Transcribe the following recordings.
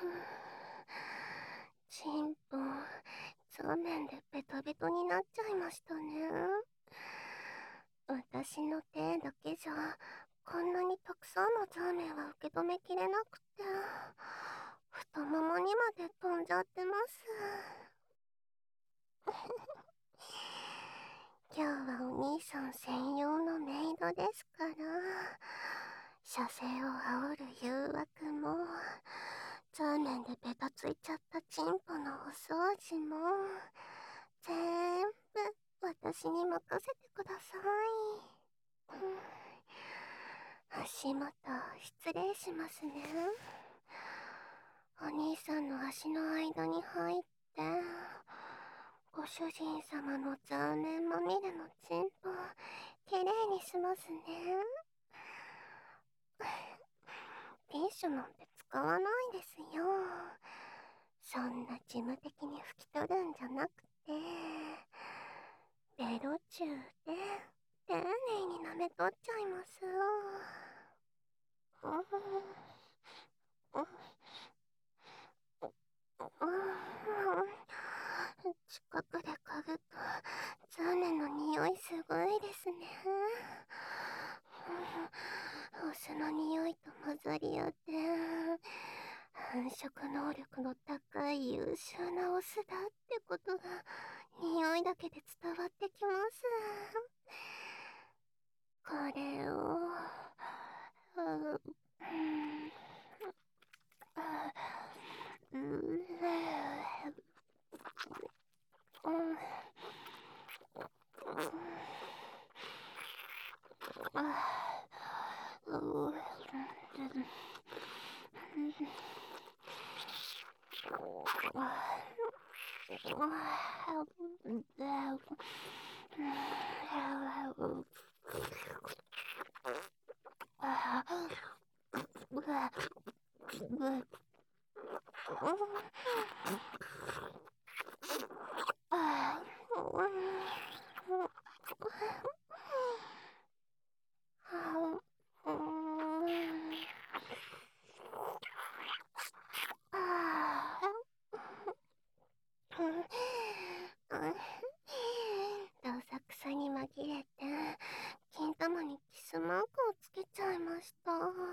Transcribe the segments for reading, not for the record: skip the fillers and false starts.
チンポ、残念でベトベトになっちゃいましたね。私の手だけじゃ、こんなにたくさんのザーメンは受け止めきれなくて、太ももにまで飛んじゃってます。今日はお兄さん専用のメイドですから、射精を煽る誘惑も、ザーメンでベタついちゃったチンポのお掃除も、全部私に任せてください。足元失礼しますね。お兄さんの足の間に入って、ご主人様のザーメンまみれのチンポ、きれいにしますね。ティッシュなんて使わないですよ。そんな事務的に拭き取るんじゃなくて、ベロチューで丁寧に舐めとっちゃいます。うんうん近くで嗅ぐとザーメンの匂いすごいですね。オスの匂いと混ざり合って繁殖能力の高い優秀なオスだってことが匂いだけで伝わってきます。これをうん、どさくさに紛れて金玉にキスマークをつけちゃいました。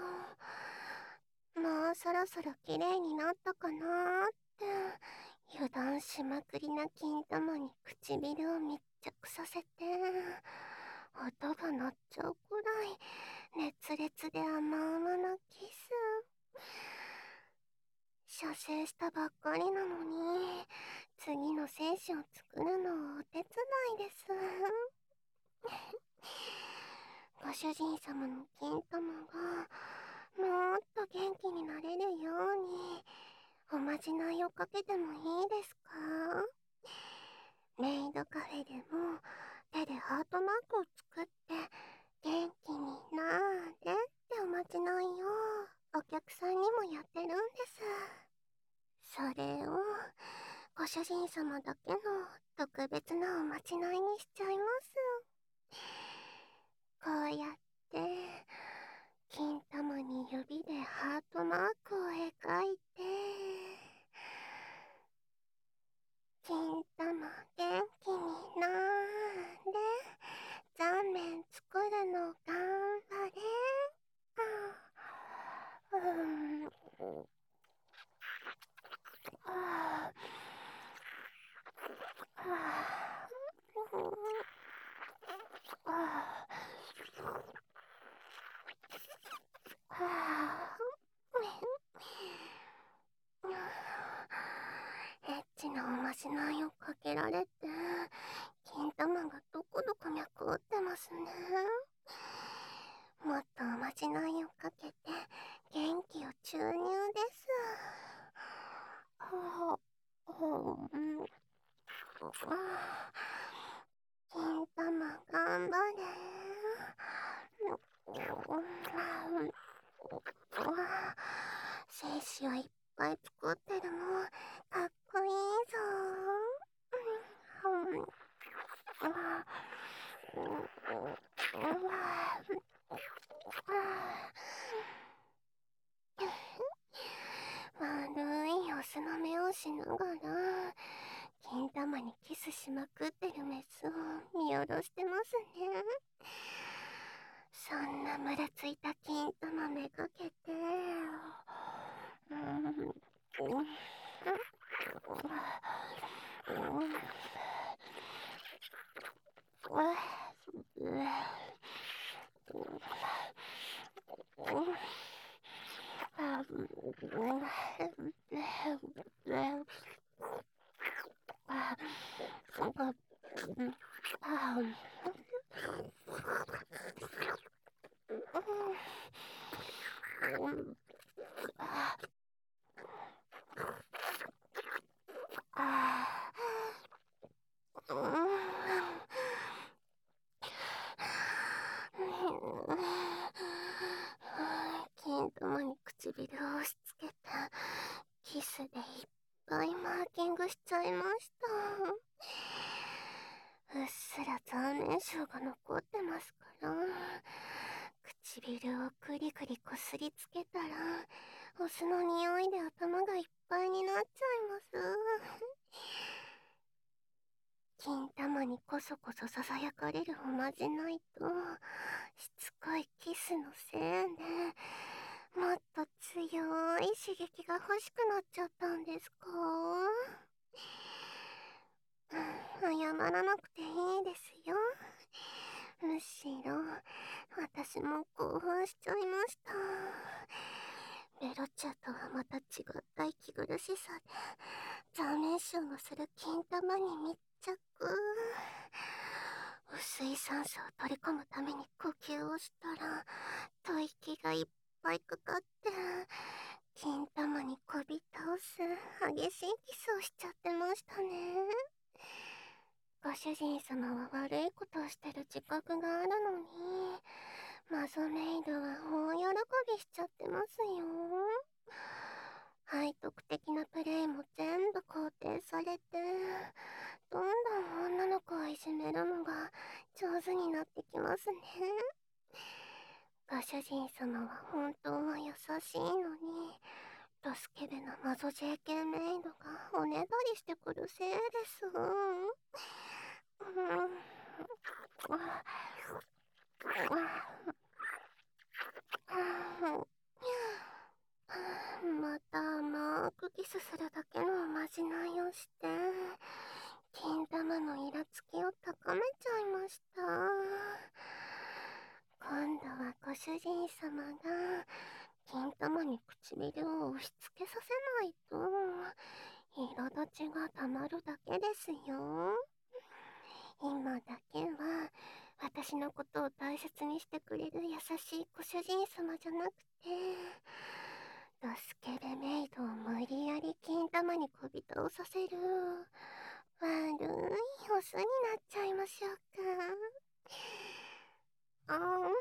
もうそろそろ綺麗になったかなーって油断しまくりな金玉に唇を密着させて音が鳴っちゃうくらい熱烈で甘々なキス。射精したばっかりなのに次の精子を作るのをお手伝いです。ご主人様の金玉がもっと元気になれるようにおまじないをかけてもいいですか？メイドカフェでも手でハートマークを作って元気になーれっておまじないをお客さんにもやってるんです。それをご主人様だけの特別なおまじないにしちゃいます。こうやって金玉に指でハートマークを描いて、金玉元気になーれ、ザーメン作るの頑張れ。エッチなおまじないをかけられて金玉がどこどこ脈打ってますね。もっとおまじないをかけて元気を注入です。金玉頑張れ。精子をいっぱい作ってるのかっこいいぞ。悪いしながら、金玉にキスしまくってるメスを見下ろしてますね。そんなムラついた金玉めがけて、金玉に唇を押し付けて、キスでいっぱいマーキングしちゃいました。うっすら残念症が残ってますから、唇をクリクリこすりつけたら、お酢の匂いで頭がいっぱいになっちゃいます。金玉にこそこそささやかれるおまじないと、しつこいキスのせいで、もっと強い刺激が欲しくなっちゃったんですか？謝らなくていいですよ。むしろ、私も興奮しちゃいました。ベロチャとはまた違った息苦しさで、残念症のする金玉に密着。薄い酸素を取り込むために呼吸をしたら、吐息がいっぱいかかって、金玉にこび倒す激しいキスをしちゃってましたね。ご主人様は悪いことをしてる自覚があるのに、マゾメイドは大喜びしちゃってますよ。背徳的なプレイも全部肯定されて、どんどん女の子をいじめるのが上手になってきますね。ご主人様は本当は優しいのに、ドスケベなマゾ JK メイドがおねだりしてくるせいです。また甘くキスするだけのおまじないをして、金玉のイラつきを高めちゃいました。今度はご主人様が金玉に唇を押し付けさせないと、苛立ちがたまるだけですよ。今だけは私のことを大切にしてくれる優しいご主人様じゃなくて、ドスケベメイドを無理やり金玉にこび倒させる悪いオスになっちゃいましょうか。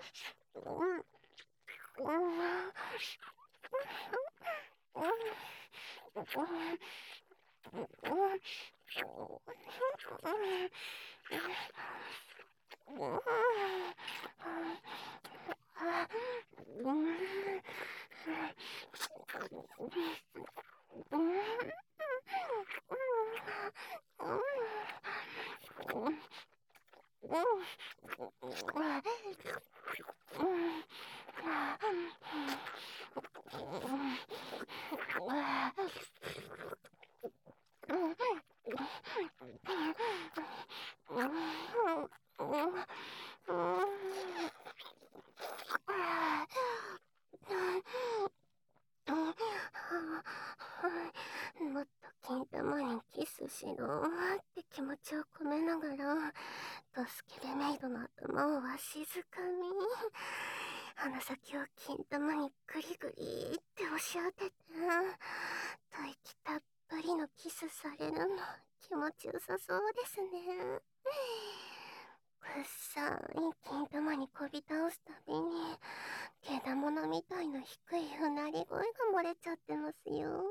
もっと金玉にキスしろって気持ちを込めながら、ドスケベメイドの頭をわしづかみ、鼻先を金玉にグリグリって押し当てて、吐息たっぷりのキスされるの気持ちよさそうですね。くっさい金玉にこび倒すたびに、けだものみたいな低いうなり声が漏れちゃってますよ。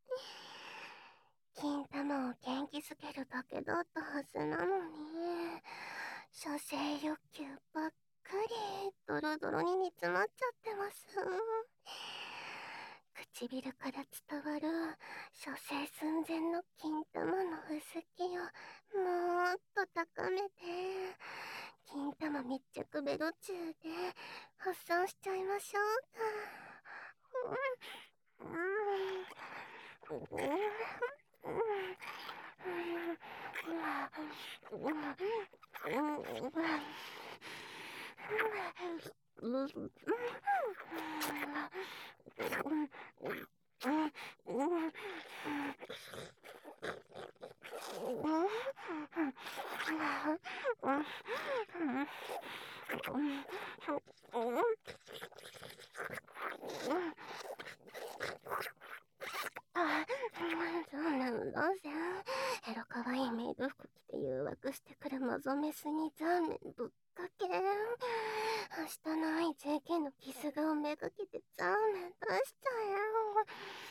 金玉を元気づけるだけだったはずなのに、射精欲求ばっかりドロドロに煮詰まっちゃってます。 唇から伝わる射精寸前の金玉の薄気をもっと高めて、金玉密着ベロ中で発散しちゃいましょうか。そんなのどうせエロかわいいメイド服着て誘惑してくるマゾメスにザーメンぶっかけ。明日の愛 JK のキス顔めがけてザーメン出しちゃえよ。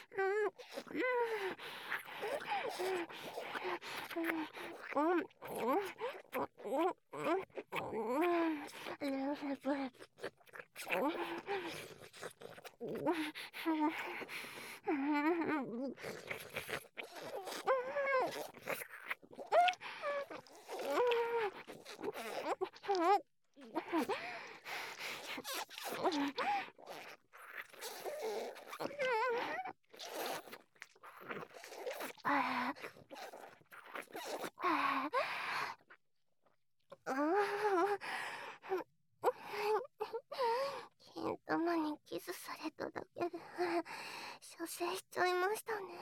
金玉にキスされただけで射精しちゃいましたね。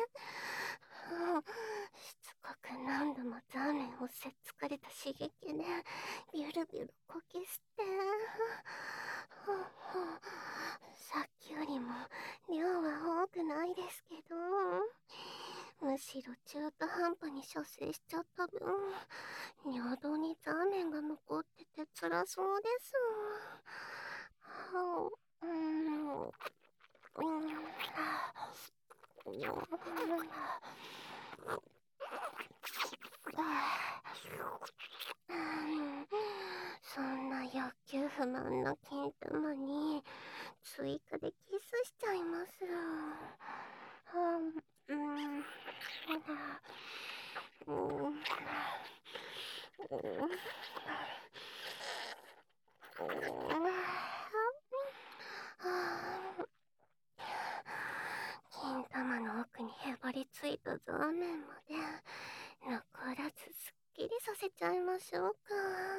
しつこく何度もザーメンをせっつかれた刺激でビュルビュルこき捨て。さっきよりも量は多くないですけど、むしろ中途半端に射精しちゃった分、尿道にザーメンが残ってて辛そうです。そんな欲求不満の金玉に追加でキスしちゃいます。金玉の奥にへばりついたザーメンまで残らずすっきりさせちゃいましょうか。